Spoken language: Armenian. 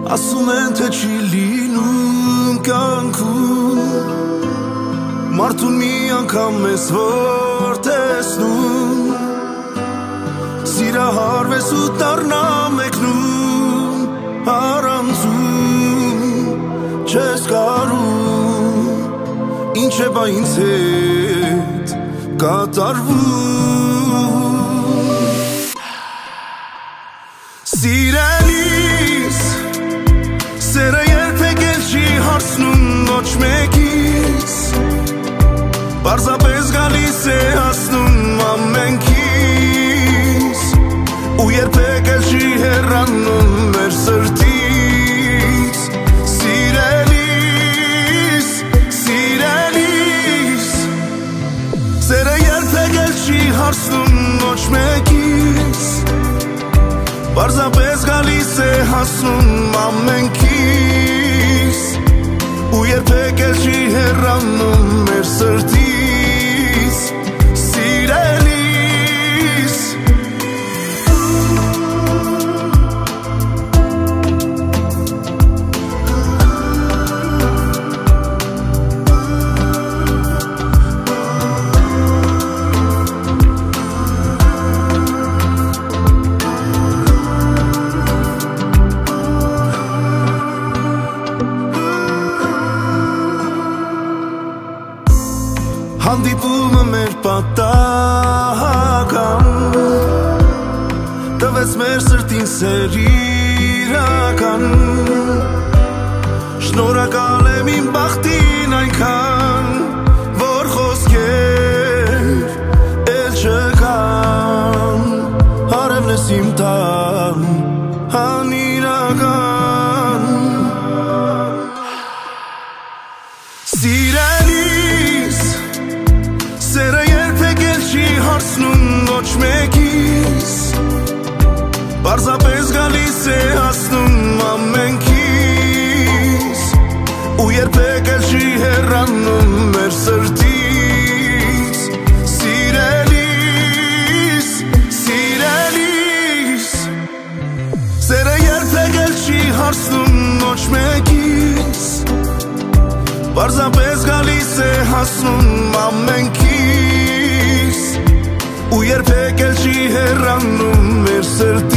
Ասում են թե չի լինում կյանքում Մարդուն մի անգամ ես որ տեսնում Սիրահարվես ու դառնա մեկնում Առանձում չես կարում Ինչ է բա ինձ հետ կատարվում Սիրելիս Սերը երբեք էլ չի հարցնում ոչ մեկից Պարզապես գալիս է հասնում ամենքից Ու երբեք էլ չի հեռանում մեր սրտից Սիրելիս, սիրելիս Սերը երբեք էլ չի հարցնում ոչ մեկից Պարզապես գալիս է հասնում ամենքից Ու երբեք էլ չի հեռանում մեր սրտից Սիրելիս Հանդիպումը մեր պատահական Տվեց մեր սրտին սեր իրական Շնորհակալ եմ իմ բախտին այնքան Որ խոսքեր էլ չկան Հարևն ես իմ տան անիրական Սիրելիս Սերը երբեք էլ չի հարցնում ոչ մեկից Պարզապես գալիս է հասնում ամենքից Ու երբեք էլ չի հեռանում մեր սրտից Սիրելիս, սիրելիս Սերը երբեք էլ չի հարցնում ոչ մեկից Պարզապես գալիս է հասնում ամենքից Ու երբեք էլ չի հեռանում մեր սրտից